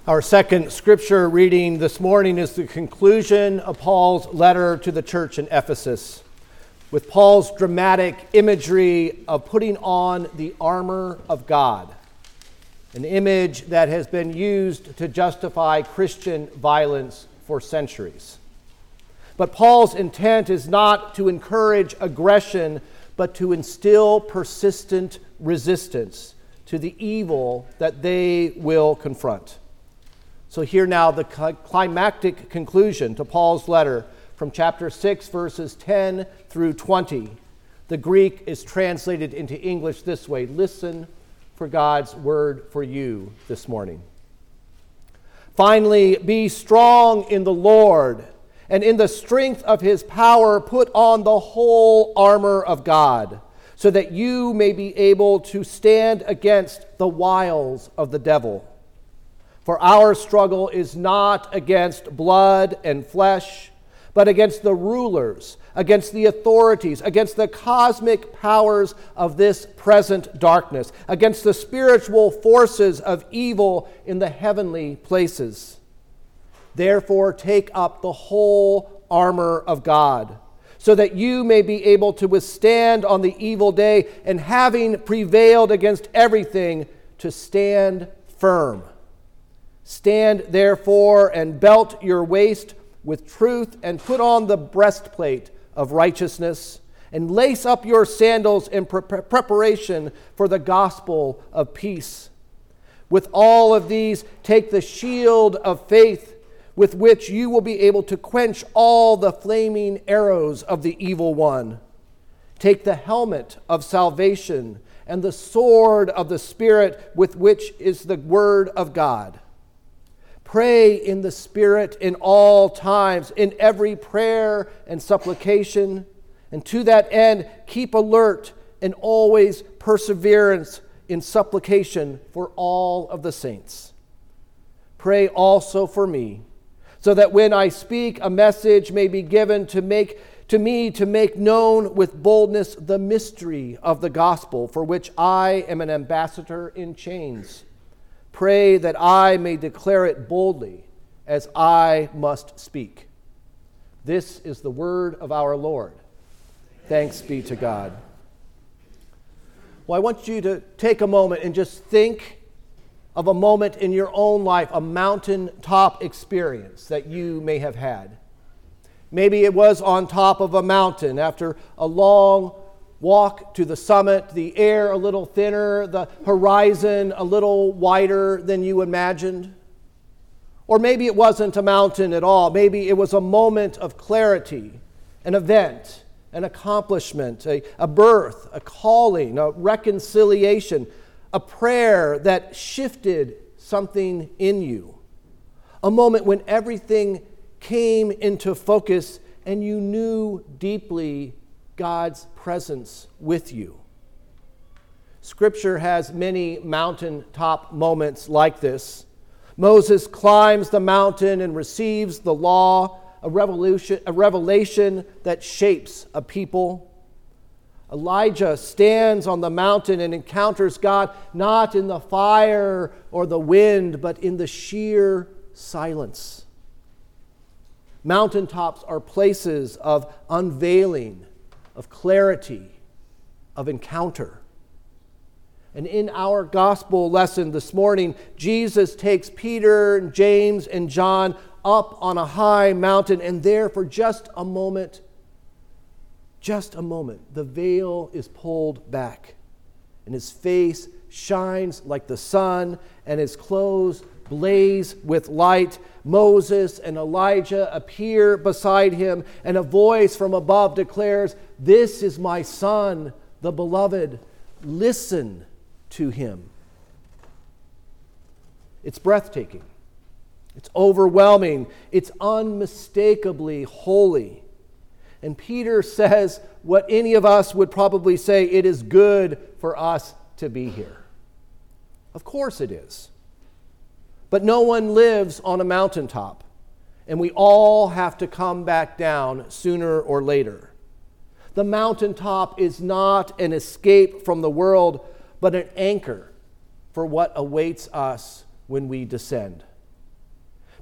Our second scripture reading this morning is the conclusion of Paul's letter to the church in Ephesus, with Paul's dramatic imagery of putting on the armor of God, an image that has been used to justify Christian violence for centuries. But Paul's intent is not to encourage aggression, but to instill persistent resistance to the evil that they will confront. So hear now the climactic conclusion to Paul's letter from chapter 6, verses 10 through 20. The Greek is translated into English this way. Listen for God's word for you this morning. Finally, be strong in the Lord, and in the strength of his power put on the whole armor of God, so that you may be able to stand against the wiles of the devil. For our struggle is not against blood and flesh, but against the rulers, against the authorities, against the cosmic powers of this present darkness, against the spiritual forces of evil in the heavenly places. Therefore, take up the whole armor of God, so that you may be able to withstand on the evil day, and having prevailed against everything, to stand firm. Stand therefore and belt your waist with truth, and put on the breastplate of righteousness, and lace up your sandals in preparation for the gospel of peace. With all of these, take the shield of faith, with which you will be able to quench all the flaming arrows of the evil one. Take the helmet of salvation and the sword of the Spirit, with which is the word of God. Pray in the Spirit in all times, in every prayer and supplication, and to that end keep alert and always perseverance in supplication for all of the saints. Pray also for me, so that when I speak, a message may be given to me to make known with boldness the mystery of the gospel, for which I am an ambassador in chains. Pray that I may declare it boldly, as I must speak. This is the word of our Lord. Thanks be to God. Well, I want you to take a moment and just think of a moment in your own life, a mountaintop experience that you may have had. Maybe it was on top of a mountain after a long walk to the summit, the air a little thinner, the horizon a little wider than you imagined. Or maybe it wasn't a mountain at all. Maybe it was a moment of clarity, an event, an accomplishment, a birth, a calling, a reconciliation, a prayer that shifted something in you. A moment when everything came into focus and you knew deeply God's presence with you. Scripture has many mountaintop moments like this. Moses climbs the mountain and receives the law, a revelation that shapes a people. Elijah stands on the mountain and encounters God not in the fire or the wind, but in the sheer silence. Mountaintops are places of unveiling, of clarity, of encounter. And in our gospel lesson this morning, Jesus takes Peter, James, and John up on a high mountain, and there for just a moment, the veil is pulled back, and his face shines like the sun, and his clothes blaze with light. Moses and Elijah appear beside him, and a voice from above declares, "This is my son, the beloved. Listen to him." It's breathtaking. It's overwhelming. It's unmistakably holy. And Peter says what any of us would probably say: it is good for us to be here. Of course it is. But no one lives on a mountaintop, and we all have to come back down sooner or later. The mountaintop is not an escape from the world, but an anchor for what awaits us when we descend.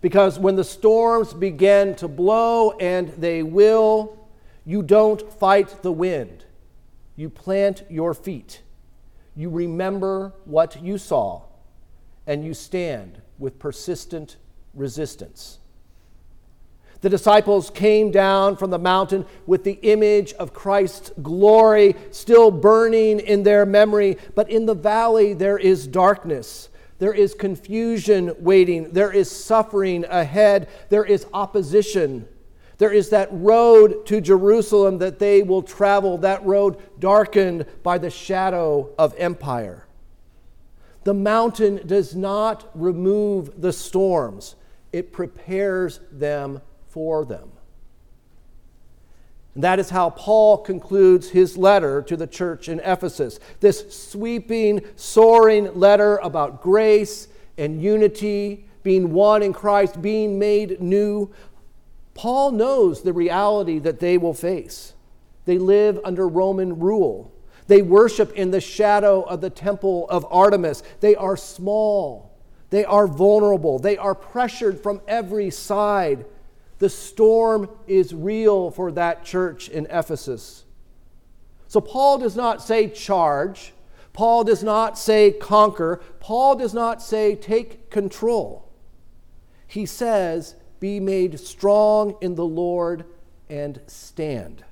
Because when the storms begin to blow, and they will, you don't fight the wind. You plant your feet. You remember what you saw, and you stand with persistent resistance. The disciples came down from the mountain with the image of Christ's glory still burning in their memory, but in the valley there is darkness. There is confusion waiting. There is suffering ahead. There is opposition. There is that road to Jerusalem that they will travel, that road darkened by the shadow of empire. The mountain does not remove the storms. It prepares them for them. And that is how Paul concludes his letter to the church in Ephesus. This sweeping, soaring letter about grace and unity, being one in Christ, being made new. Paul knows the reality that they will face. They live under Roman rule. They worship in the shadow of the temple of Artemis. They are small. They are vulnerable. They are pressured from every side. The storm is real for that church in Ephesus. So Paul does not say charge. Paul does not say conquer. Paul does not say take control. He says, be made strong in the Lord and stand.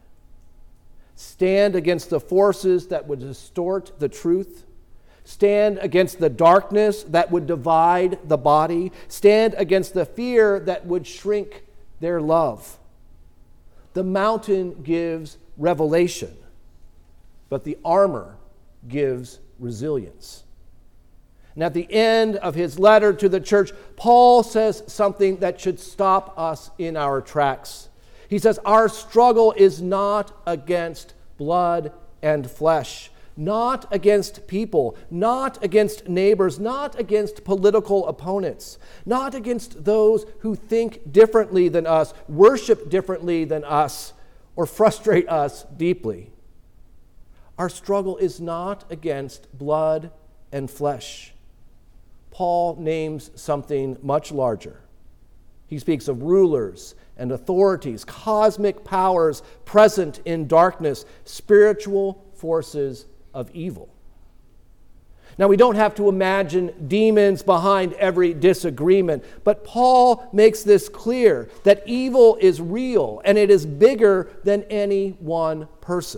Stand against the forces that would distort the truth. Stand against the darkness that would divide the body. Stand against the fear that would shrink their love. The mountain gives revelation, but the armor gives resilience. And at the end of his letter to the church, Paul says something that should stop us in our tracks. He says, our struggle is not against blood and flesh, not against people, not against neighbors, not against political opponents, not against those who think differently than us, worship differently than us, or frustrate us deeply. Our struggle is not against blood and flesh. Paul names something much larger. He speaks of rulers and authorities, cosmic powers present in darkness, spiritual forces of evil. Now, we don't have to imagine demons behind every disagreement, but Paul makes this clear that evil is real and it is bigger than any one person.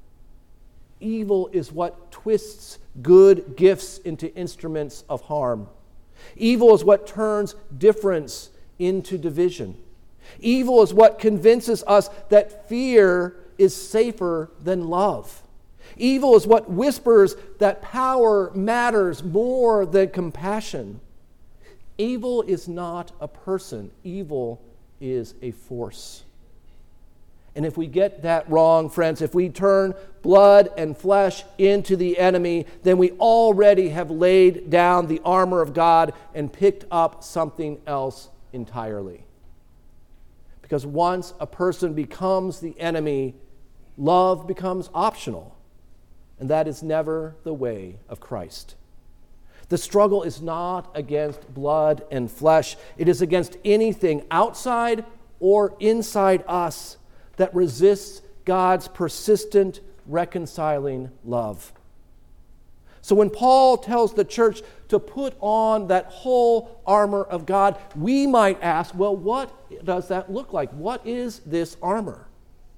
Evil is what twists good gifts into instruments of harm. Evil is what turns difference into division. Evil is what convinces us that fear is safer than love. Evil is what whispers that power matters more than compassion. Evil is not a person. Evil is a force. And if we get that wrong, friends, if we turn blood and flesh into the enemy, then we already have laid down the armor of God and picked up something else entirely. Because once a person becomes the enemy, love becomes optional. And that is never the way of Christ. The struggle is not against blood and flesh. It is against anything outside or inside us that resists God's persistent, reconciling love. So when Paul tells the church to put on that whole armor of God, we might ask, well, what does that look like? What is this armor?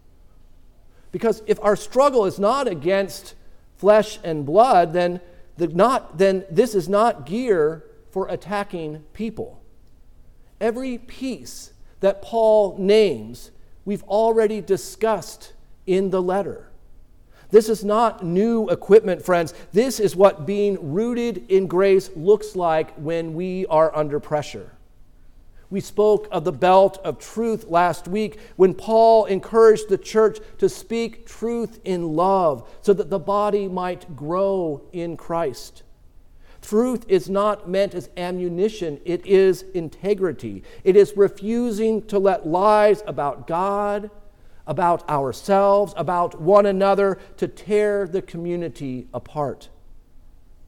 Because if our struggle is not against flesh and blood, then this is not gear for attacking people. Every piece that Paul names, we've already discussed in the letter. This is not new equipment, friends. This is what being rooted in grace looks like when we are under pressure. We spoke of the belt of truth last week when Paul encouraged the church to speak truth in love so that the body might grow in Christ. Truth is not meant as ammunition. It is integrity. It is refusing to let lies about God, about ourselves, about one another to tear the community apart.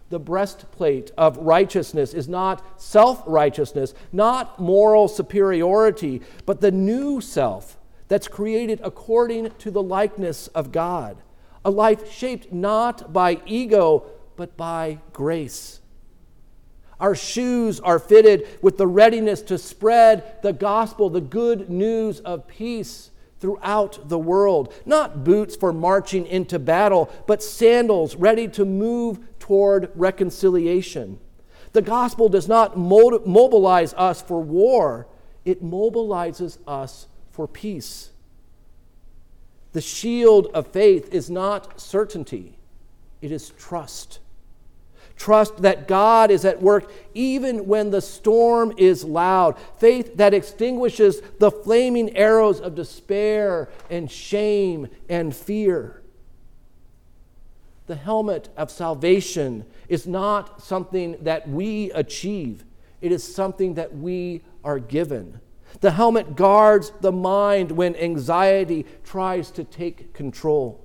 The breastplate of righteousness is not self-righteousness, not moral superiority, but the new self that's created according to the likeness of God. A life shaped not by ego, but by grace. Our shoes are fitted with the readiness to spread the gospel, the good news of peace throughout the world. Not boots for marching into battle, but sandals ready to move toward reconciliation. The gospel does not mobilize us for war, it mobilizes us for peace. The shield of faith is not certainty, it is trust. Trust that God is at work even when the storm is loud. Faith that extinguishes the flaming arrows of despair and shame and fear. The helmet of salvation is not something that we achieve. It is something that we are given. The helmet guards the mind when anxiety tries to take control.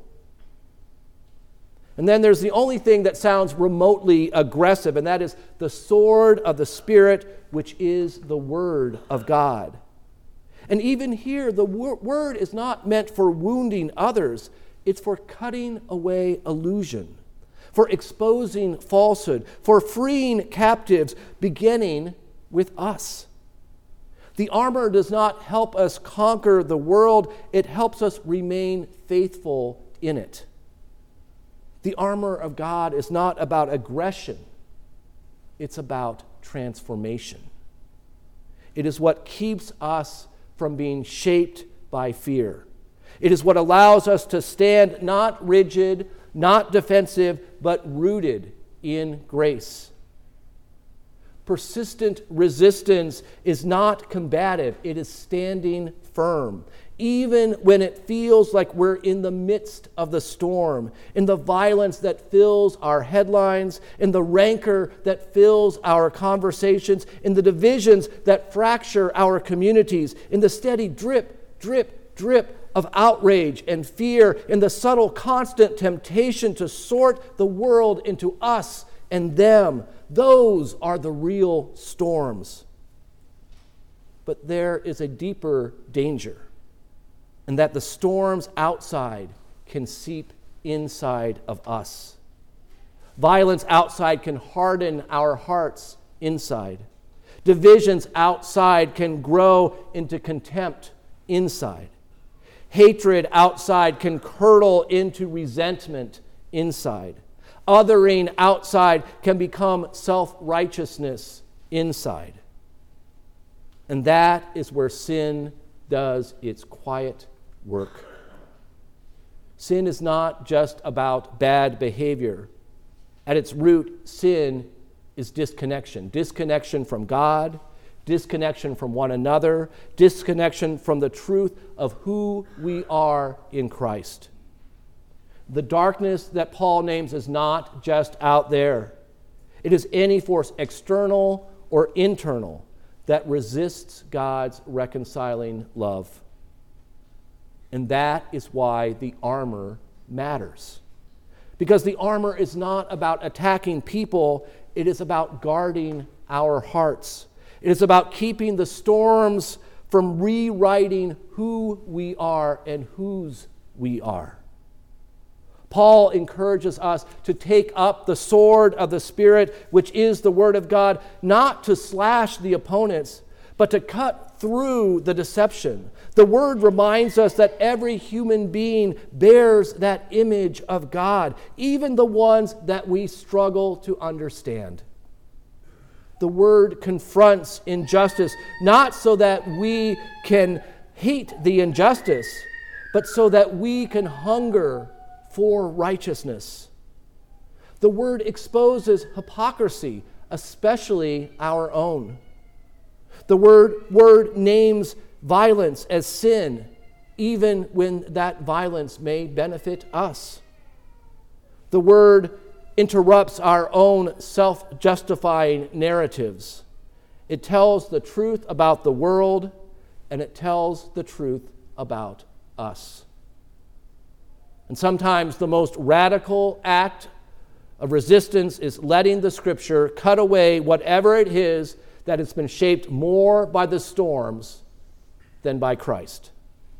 And then there's the only thing that sounds remotely aggressive, and that is the sword of the Spirit, which is the Word of God. And even here, the Word is not meant for wounding others. It's for cutting away illusion, for exposing falsehood, for freeing captives, beginning with us. The armor does not help us conquer the world. It helps us remain faithful in it. The armor of God is not about aggression. It's about transformation. It is what keeps us from being shaped by fear. It is what allows us to stand not rigid, not defensive, but rooted in grace. Persistent resistance is not combative. It is standing firm. Even when it feels like we're in the midst of the storm, in the violence that fills our headlines, in the rancor that fills our conversations, in the divisions that fracture our communities, in the steady drip, drip, drip of outrage and fear, in the subtle, constant temptation to sort the world into us and them. Those are the real storms. But there is a deeper danger, and that the storms outside can seep inside of us. Violence outside can harden our hearts inside. Divisions outside can grow into contempt inside. Hatred outside can curdle into resentment inside. Othering outside can become self-righteousness inside. And that is where sin does its quiet work. Sin is not just about bad behavior. At its root, sin is disconnection. Disconnection from God, disconnection from one another, disconnection from the truth of who we are in Christ. The darkness that Paul names is not just out there. It is any force, external or internal, that resists God's reconciling love. And that is why the armor matters. Because the armor is not about attacking people, it is about guarding our hearts. It is about keeping the storms from rewriting who we are and whose we are. Paul encourages us to take up the sword of the Spirit, which is the Word of God, not to slash the opponents, but to cut through the deception. The Word reminds us that every human being bears that image of God, even the ones that we struggle to understand. The Word confronts injustice, not so that we can hate the injustice, but so that we can hunger for righteousness. The Word exposes hypocrisy, especially our own. The word names violence as sin, even when that violence may benefit us. The Word interrupts our own self-justifying narratives. It tells the truth about the world, and it tells the truth about us. And sometimes the most radical act of resistance is letting the Scripture cut away whatever it is that has been shaped more by the storms than by Christ.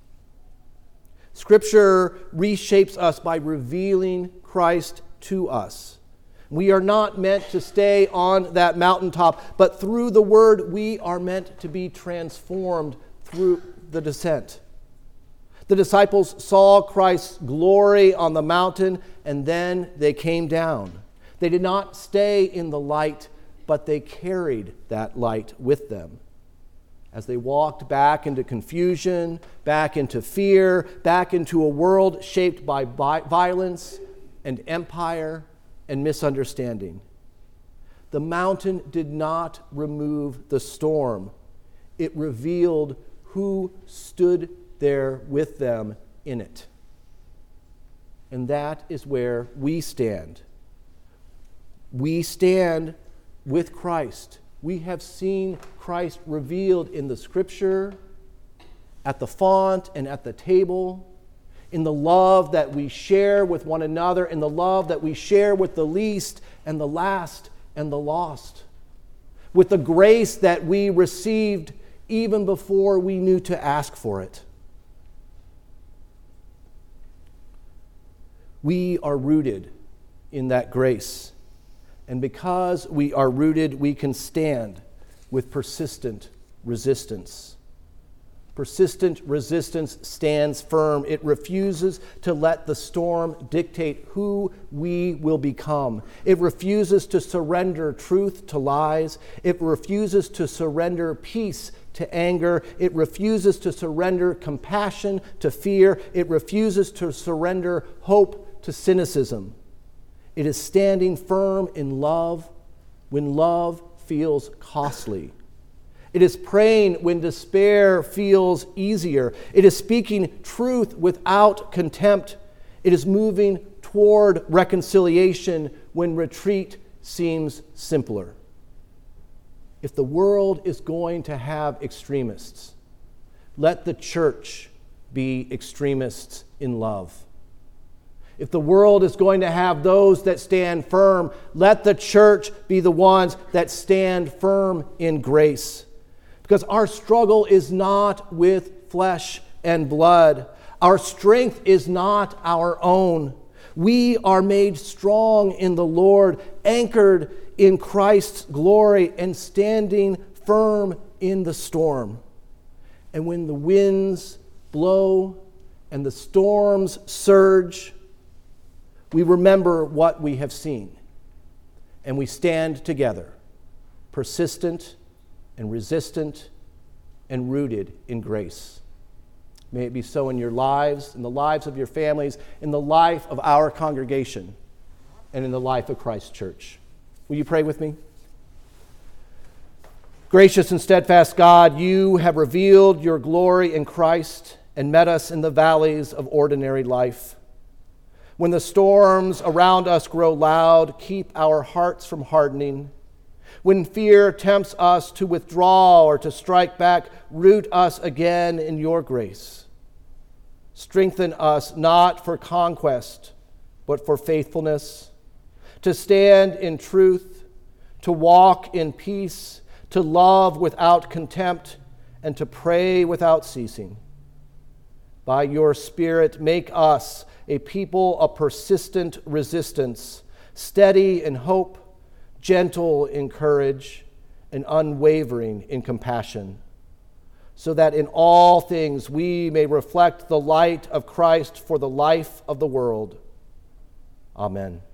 Scripture reshapes us by revealing Christ to us. We are not meant to stay on that mountaintop, but through the Word we are meant to be transformed through the descent. The disciples saw Christ's glory on the mountain, and then they came down. They did not stay in the light, but they carried that light with them. As they walked back into confusion, back into fear, back into a world shaped by violence and empire and misunderstanding. The mountain did not remove the storm. It revealed who stood there with them in it. And that is where we stand. We stand with Christ. We have seen Christ revealed in the Scripture, at the font and at the table, in the love that we share with one another, in the love that we share with the least and the last and the lost, with the grace that we received even before we knew to ask for it. We are rooted in that grace. And because we are rooted, we can stand with persistent resistance. Persistent resistance stands firm. It refuses to let the storm dictate who we will become. It refuses to surrender truth to lies. It refuses to surrender peace to anger. It refuses to surrender compassion to fear. It refuses to surrender hope to cynicism. It is standing firm in love when love feels costly. It is praying when despair feels easier. It is speaking truth without contempt. It is moving toward reconciliation when retreat seems simpler. If the world is going to have extremists, let the church be extremists in love. If the world is going to have those that stand firm, let the church be the ones that stand firm in grace. Because our struggle is not with flesh and blood. Our strength is not our own. We are made strong in the Lord, anchored in Christ's glory, and standing firm in the storm. And when the winds blow and the storms surge, we remember what we have seen, and we stand together, persistent and resistant and rooted in grace. May it be so in your lives, in the lives of your families, in the life of our congregation, and in the life of Christ's church. Will you pray with me? Gracious and steadfast God, you have revealed your glory in Christ and met us in the valleys of ordinary life. When the storms around us grow loud, keep our hearts from hardening. When fear tempts us to withdraw or to strike back, root us again in your grace. Strengthen us not for conquest, but for faithfulness, to stand in truth, to walk in peace, to love without contempt, and to pray without ceasing. By your Spirit, make us a people of persistent resistance, steady in hope, gentle in courage, and unwavering in compassion, so that in all things we may reflect the light of Christ for the life of the world. Amen.